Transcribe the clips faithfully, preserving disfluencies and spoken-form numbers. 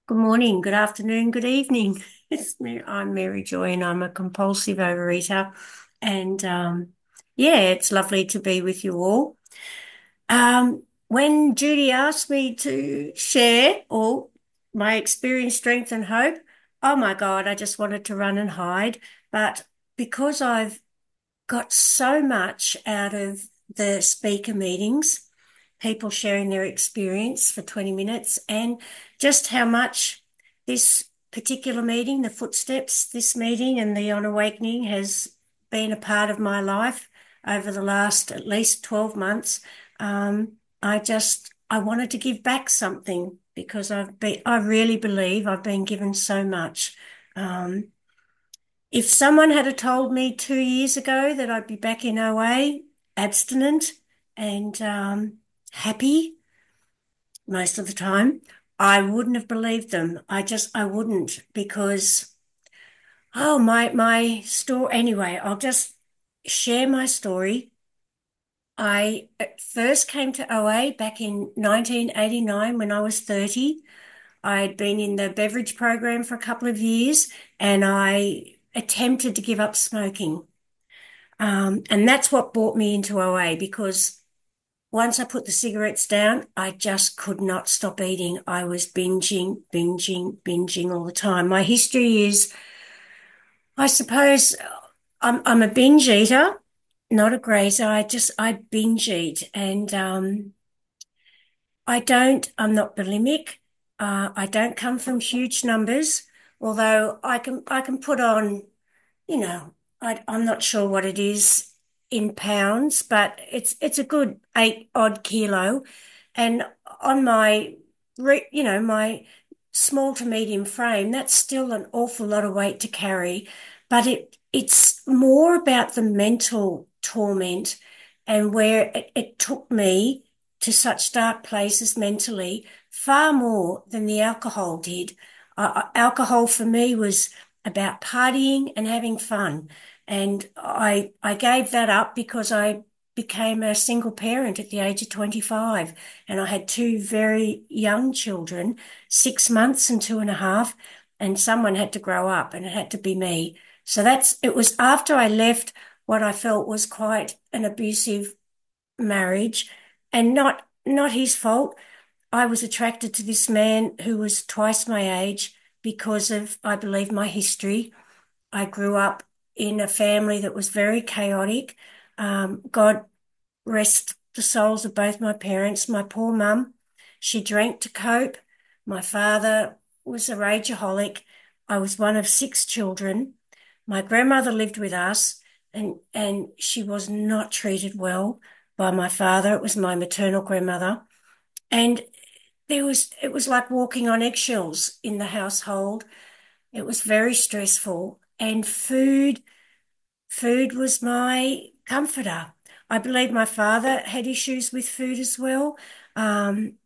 Good morning, good afternoon, good evening. It's me. I'm Mary Joy, and I'm a compulsive overeater. And um, yeah, it's lovely to be with you all. Um, when Judy asked me to share all my experience, strength, and hope, oh my God, I just wanted to run and hide. But because I've got so much out of the speaker meetings, people sharing their experience for twenty minutes, and just how much this particular meeting, the footsteps, this meeting and the On Awakening has been a part of my life over the last at least twelve months. Um, I just, I wanted to give back something because I've been, I really believe I've been given so much. Um, if someone had told me two years ago that I'd be back in O A, abstinent and um, happy most of the time, I wouldn't have believed them. I just, I wouldn't because, oh, my, my story. Anyway, I'll just share my story. I first came to O A back in nineteen eighty-nine when I was thirty. I'd been in the beverage program for a couple of years and I attempted to give up smoking. Um, and that's what brought me into O A because once I put the cigarettes down, I just could not stop eating. I was binging, binging, binging all the time. My history is, I suppose, I'm I'm a binge eater, not a grazer. I just I binge eat, and um, I don't. I'm not bulimic. Uh, I don't come from huge numbers, although I can I can put on, you know, I, I'm not sure what it is in pounds, but it's it's a good eight odd kilo. And on my, re, you know, my small to medium frame, that's still an awful lot of weight to carry. But it it's more about the mental torment and where it, it took me to such dark places mentally, far more than the alcohol did. Uh, uh, alcohol for me was about partying and having fun. And I I gave that up because I became a single parent at the age of twenty-five. And I had two very young children, six months and two and a half, and someone had to grow up and it had to be me. So that's, it was after I left what I felt was quite an abusive marriage and not, not his fault. I was attracted to this man who was twice my age because of, I believe, my history. I grew up in a family that was very chaotic. Um, God rest the souls of both my parents. My poor mum, she drank to cope. My father was a rageaholic. I was one of six children. My grandmother lived with us and, and she was not treated well by my father. It was my maternal grandmother. And there was, it was like walking on eggshells in the household. It was very stressful. And food, food was my comforter. I believe my father had issues with food as well. Um,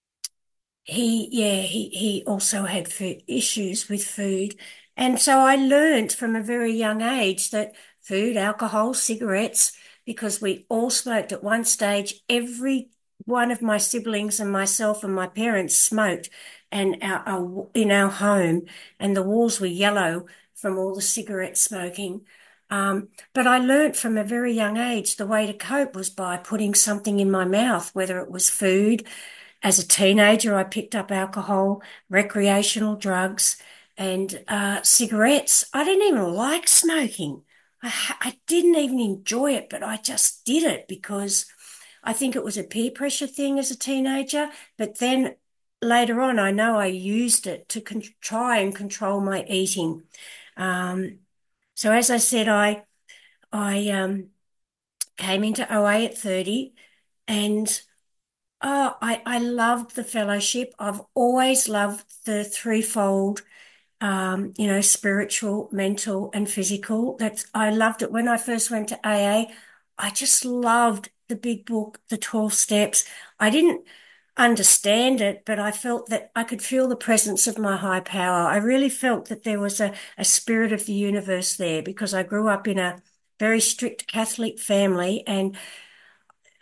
he, yeah, he, he also had food, issues with food. And so I learnt from a very young age that food, alcohol, cigarettes, because we all smoked at one stage, every one of my siblings and myself and my parents smoked and our, our in our home, and the walls were yellow from all the cigarette smoking. Um, but I learnt from a very young age the way to cope was by putting something in my mouth, whether it was food. As a teenager, I picked up alcohol, recreational drugs, and uh, cigarettes. I didn't even like smoking. I, ha- I didn't even enjoy it, but I just did it because I think it was a peer pressure thing as a teenager. But then later on, I know I used it to con- try and control my eating. Um, so as I said, I I um, came into O A at thirty, and oh, I, I loved the fellowship. I've always loved the threefold, um, you know, spiritual, mental, and physical. That's, I loved it when I first went to A A. I just loved the big book, the twelve steps. I didn't understand it, but I felt that I could feel the presence of my high power. I really felt that there was a, a spirit of the universe there because I grew up in a very strict Catholic family, and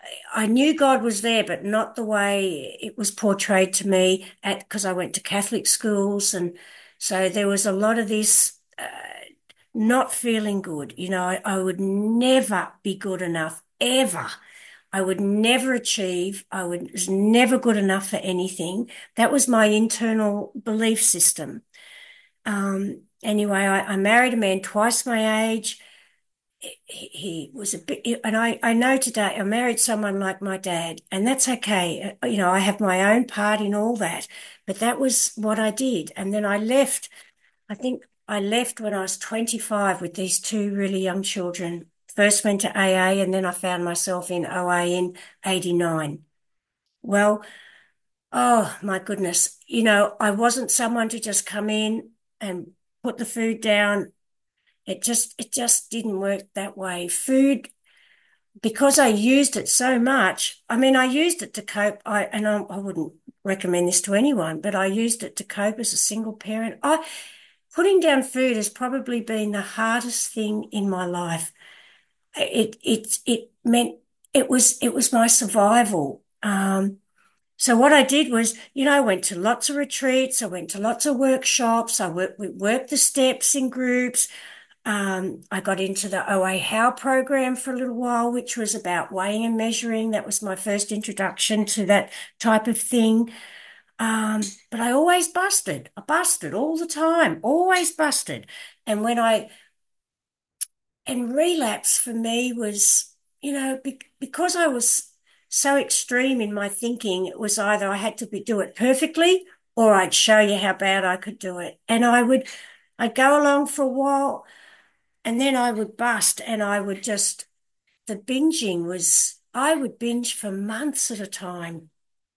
I knew God was there, but not the way it was portrayed to me at, because I went to Catholic schools. And so there was a lot of this, uh, not feeling good. You know, I, I would never be good enough, ever. I would never achieve. I would, was never good enough for anything. That was my internal belief system. Um, anyway, I, I married a man twice my age. He, he was a bit, and I, I know today I married someone like my dad, and that's okay. Uh, You know, I have my own part in all that, but that was what I did. And then I left, I think I left when I was twenty-five with these two really young children. First went to A A, and then I found myself in O A in eighty-nine. Well, oh my goodness. You know, I wasn't someone to just come in and put the food down. It just, it just didn't work that way. Food, because I used it so much. I mean, I used it to cope. I, and I, I wouldn't recommend this to anyone, but I used it to cope as a single parent. I, putting down food has probably been the hardest thing in my life. It, it, it meant it was, it was my survival. Um, so what I did was, you know, I went to lots of retreats. I went to lots of workshops. I worked, we worked the steps in groups. Um, I got into the O A How program for a little while, which was about weighing and measuring. That was my first introduction to that type of thing. Um, but I always busted. I busted all the time, always busted. And when I, and relapse for me was, you know, be, because I was so extreme in my thinking, it was either I had to be, do it perfectly or I'd show you how bad I could do it. And I would, I'd go along for a while and then I would bust and I would just, the binging was, I would binge for months at a time.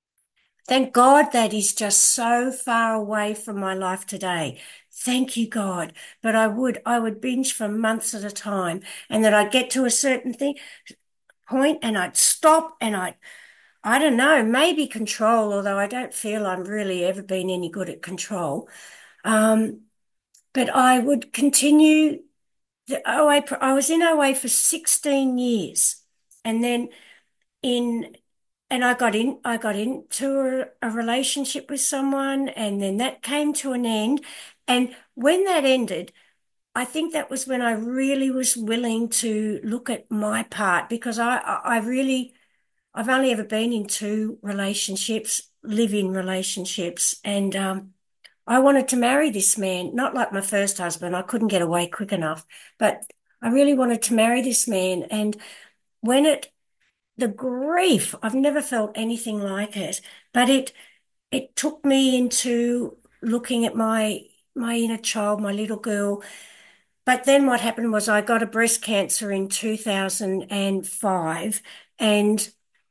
Thank God that is just so far away from my life today. Thank you, God. But I would, I would binge for months at a time and then I'd get to a certain thing, point and I'd stop and I'd, I don't know, maybe control, although I don't feel I'm really ever been any good at control. Um, but I would continue the O A. I was in O A for sixteen years. And then in and I got in I got into a, a relationship with someone and then that came to an end. And when that ended, I think that was when I really was willing to look at my part because I I I really I've only ever been in two relationships, live-in relationships, and um I wanted to marry this man, not like my first husband. I couldn't get away quick enough, but I really wanted to marry this man. And when it the grief, I've never felt anything like it, but it it took me into looking at my my inner child, my little girl. But then what happened was I got a breast cancer in two thousand five and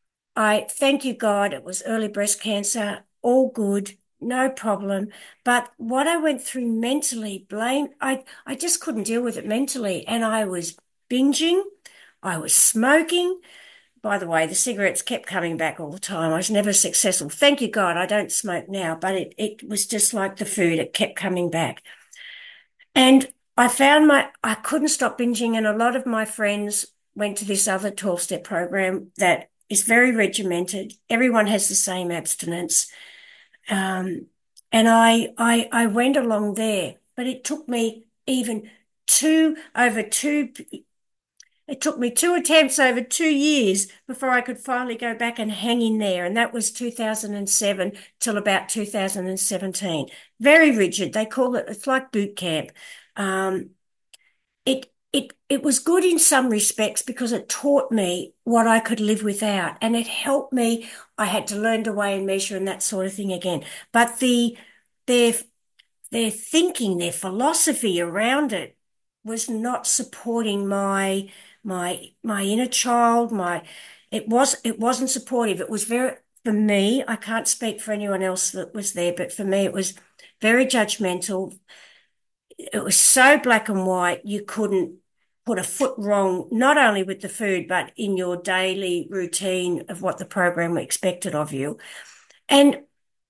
I thank you God it was early breast cancer, all good, no problem. But what I went through mentally, blame, I I just couldn't deal with it mentally and I was binging, I was smoking. By the way, the cigarettes kept coming back all the time. I was never successful. Thank you, God, I don't smoke now, but it, it was just like the food. It kept coming back. And I found my, I couldn't stop binging. And a lot of my friends went to this other twelve step program that is very regimented. Everyone has the same abstinence. Um, and I, I, I went along there, but it took me even two, over two it took me two attempts over two years before I could finally go back and hang in there. And that was two thousand seven till about two thousand seventeen. Very rigid. They call it, it's like boot camp. Um, it, it, it was good in some respects because it taught me what I could live without and it helped me. I had to learn to weigh and measure and that sort of thing again. But the, their their thinking, their philosophy around it was not supporting my my my inner child, my it was it wasn't supportive. It was very for me, I can't speak for anyone else that was there, but for me it was very judgmental. It was so black and white, you couldn't put a foot wrong, not only with the food, but in your daily routine of what the program expected of you. And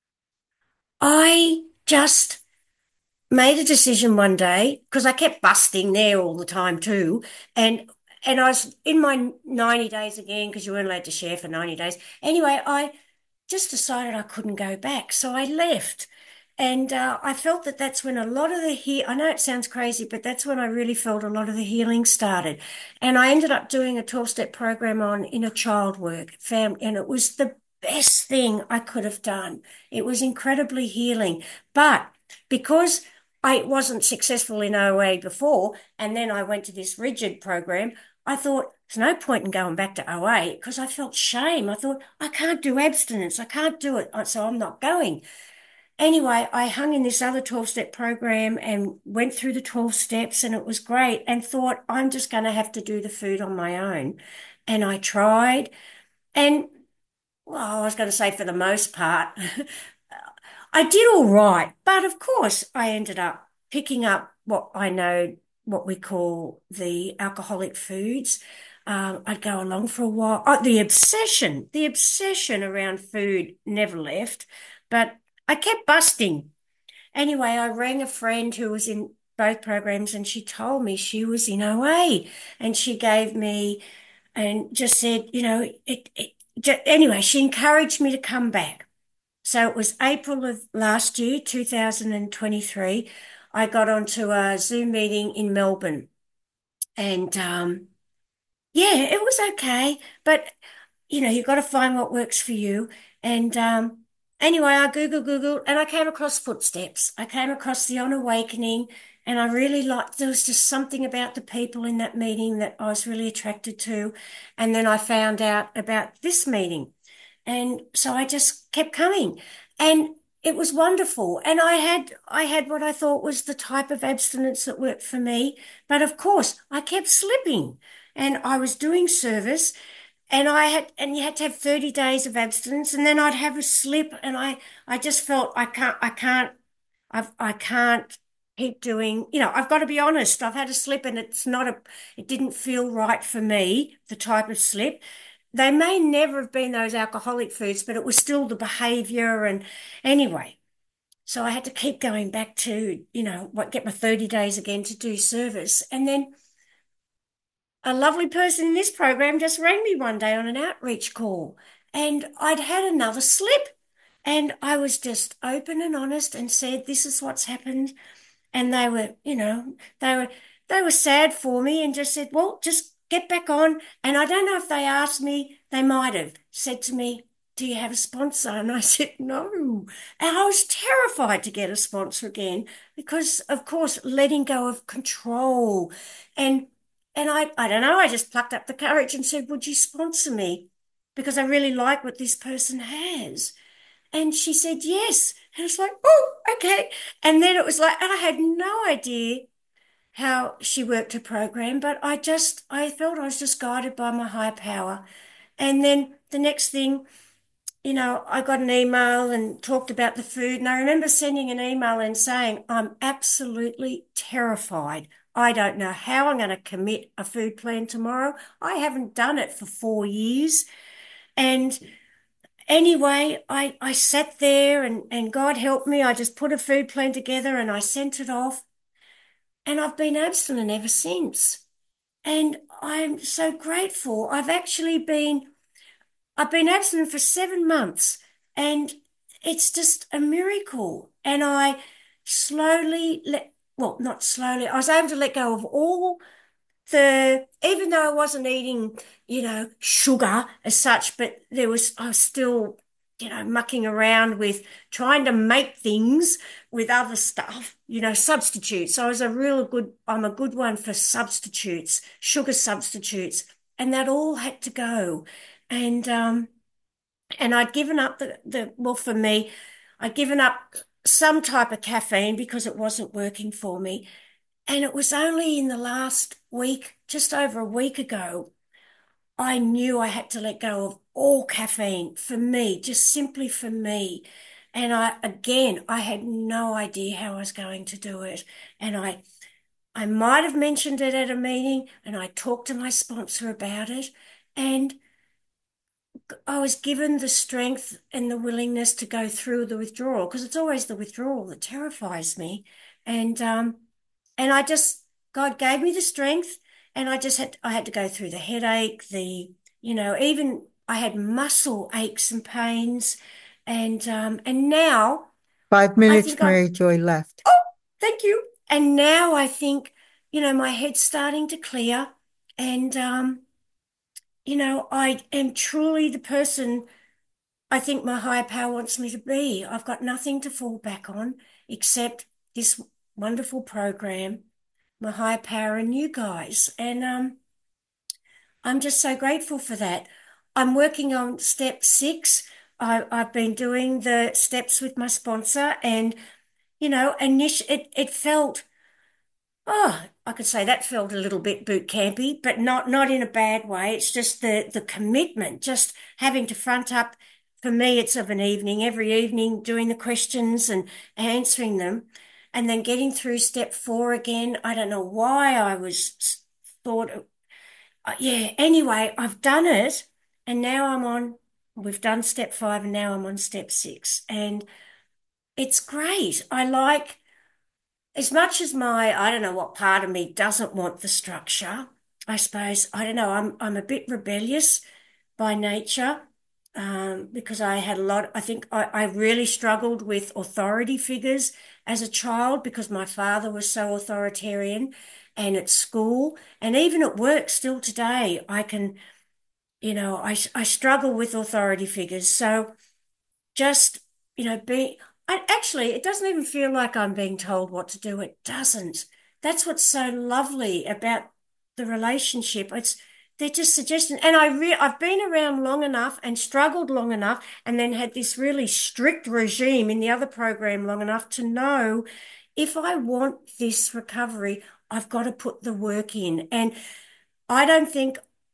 I just made a decision one day because I kept busting there all the time too. And And I was in my ninety days again because you weren't allowed to share for ninety days. Anyway, I just decided I couldn't go back. So I left. And uh, I felt that that's when a lot of the he I know it sounds crazy, but that's when I really felt a lot of the healing started. And I ended up doing a twelve step program on inner child work, fam, and it was the best thing I could have done. It was incredibly healing. But because I wasn't successful in O A before, and then I went to this rigid program, I thought there's no point in going back to O A because I felt shame. I thought I can't do abstinence. I can't do it. So I'm not going. Anyway, I hung in this other twelve step program and went through the twelve steps and it was great and thought I'm just going to have to do the food on my own. And I tried and well, I was going to say for the most part, I did all right. But of course, I ended up picking up what I know, what we call the alcoholic foods. Um, I'd go along for a while. Oh, the obsession, the obsession around food never left, but I kept busting. Anyway, I rang a friend who was in both programs and she told me she was in O A and she gave me and just said, you know, it, it, anyway, she encouraged me to come back. So it was April of last year, two thousand twenty-three. I got onto a Zoom meeting in Melbourne and, um, yeah, it was okay. But, you know, you've got to find what works for you. And, um, anyway, I Googled, Googled, and I came across Footsteps. I came across the On Awakening, and I really liked, there was just something about the people in that meeting that I was really attracted to. And then I found out about this meeting. And so I just kept coming and it was wonderful. And I had, I had what I thought was the type of abstinence that worked for me. But of course, I kept slipping and I was doing service and I had, and you had to have thirty days of abstinence and then I'd have a slip and I, I just felt I can't, I can't, I've, I can't keep doing, you know, I've got to be honest. I've had a slip and it's not a, it didn't feel right for me, the type of slip. They may never have been those alcoholic foods, but it was still the behavior. And anyway, so I had to keep going back to, you know, what, get my thirty days again to do service. And then a lovely person in this program just rang me one day on an outreach call and I'd had another slip. And I was just open and honest and said, this is what's happened. And they were, you know, they were they were sad for me and just said, well, just get back on. And I don't know if they asked me, they might have said to me, do you have a sponsor? And I said, no. And I was terrified to get a sponsor again because, of course, letting go of control. And and I, I don't know, I just plucked up the courage and said, would you sponsor me? Because I really like what this person has. And she said, yes. And I was like, oh, okay. And then it was like, and I had no idea how she worked her program, but I just, I felt I was just guided by my higher power. And then the next thing, you know, I got an email and talked about the food. And I remember sending an email and saying, I'm absolutely terrified. I don't know how I'm going to commit a food plan tomorrow. I haven't done it for four years. And anyway, I, I sat there and, and God helped me. I just put a food plan together and I sent it off. And I've been abstinent ever since. And I'm so grateful. I've actually been, I've been abstinent for seven months and it's just a miracle. And I slowly let, well, not slowly, I was able to let go of all the, even though I wasn't eating, you know, sugar as such, but there was, I was still, you know, mucking around with trying to make things with other stuff, you know, substitutes. So I was a real good, I'm a good one for substitutes, sugar substitutes, and that all had to go. And, um, and I'd given up the, the, well, for me, I'd given up some type of caffeine because it wasn't working for me. And it was only in the last week, just over a week ago, I knew I had to let go of all caffeine for me, just simply for me. And I, again, I had no idea how I was going to do it. And I, I might have mentioned it at a meeting and I talked to my sponsor about it. And I was given the strength and the willingness to go through the withdrawal because it's always the withdrawal that terrifies me. And, um, and I just, God gave me the strength and I just had I had to go through the headache, the you know, even I had muscle aches and pains, and um, and now Five I minutes, think I'm. Mary Joy left. Oh, thank you. And now I think, you know, my head's starting to clear, and um, you know, I am truly the person I think my higher power wants me to be. I've got nothing to fall back on except this wonderful program, my higher power, and you guys. And um, I'm just so grateful for that. I'm working on step six. I, I've been doing the steps with my sponsor, and you know, init- it it felt. Oh, I could say that felt a little bit boot campy, but not not in a bad way. It's just the the commitment, just having to front up. For me, it's of an evening, every evening, doing the questions and answering them, and then getting through step four again. I don't know why I was thought, uh, yeah. Anyway, I've done it, and now I'm on. We've done step five, and now I'm on step six, and it's great. I like. As much as my, I don't know what part of me doesn't want the structure, I suppose, I don't know, I'm I'm a bit rebellious by nature, um, because I had a lot, I think I, I really struggled with authority figures as a child because my father was so authoritarian, and at school and even at work still today, I can, you know, I, I struggle with authority figures. So just, you know, be I, actually, it doesn't even feel like I'm being told what to do. It doesn't. That's what's so lovely about the relationship. It's they're just suggestions. And I re I've been around long enough and struggled long enough and then had this really strict regime in the other program long enough to know if I want this recovery, I've got to put the work in. And I don't think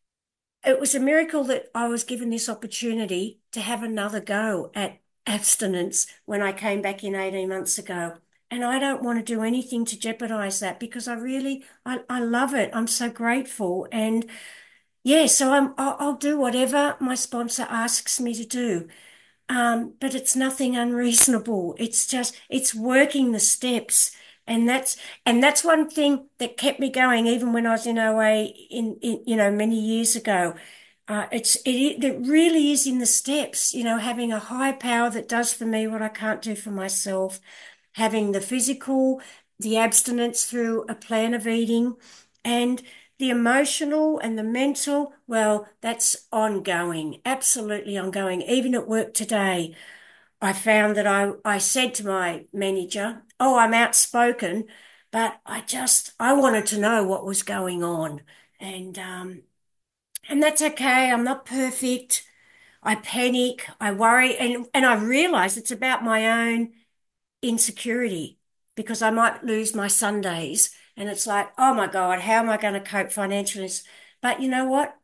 it was a miracle that I was given this opportunity to have another go at abstinence when I came back in eighteen months ago. And I don't want to do anything to jeopardize that because I really, I, I love it. I'm so grateful. And yeah, so I'm, I'll, I'll do whatever my sponsor asks me to do. Um, but it's nothing unreasonable. It's just, it's working the steps. And that's, and that's one thing that kept me going even when I was in O A in, in you know, many years ago. Uh, it's, it, it really is in the steps, you know, having a high power that does for me what I can't do for myself, having the physical, the abstinence through a plan of eating, and the emotional and the mental, well, that's ongoing, absolutely ongoing. Even at work today, I found that I, I said to my manager, oh, I'm outspoken, but I just, I wanted to know what was going on. And, um, and that's okay. I'm not perfect. I panic, I worry, and, and I realize it's about my own insecurity because I might lose my Sundays. And it's like, oh my God, how am I going to cope financially? But you know what?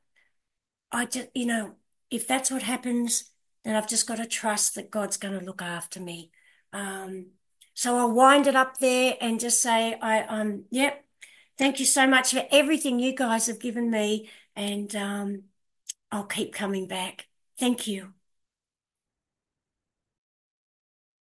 I just, you know, if that's what happens, then I've just got to trust that God's going to look after me. Um, so I'll wind it up there and just say, I, um, yep, thank you so much for everything you guys have given me. And, um, I'll keep coming back. Thank you.